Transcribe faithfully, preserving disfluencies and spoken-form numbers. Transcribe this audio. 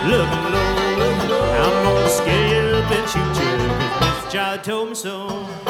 Looking low, looking low. I'm gonna scare you up and shoot you, 'cause Mister Child told me so.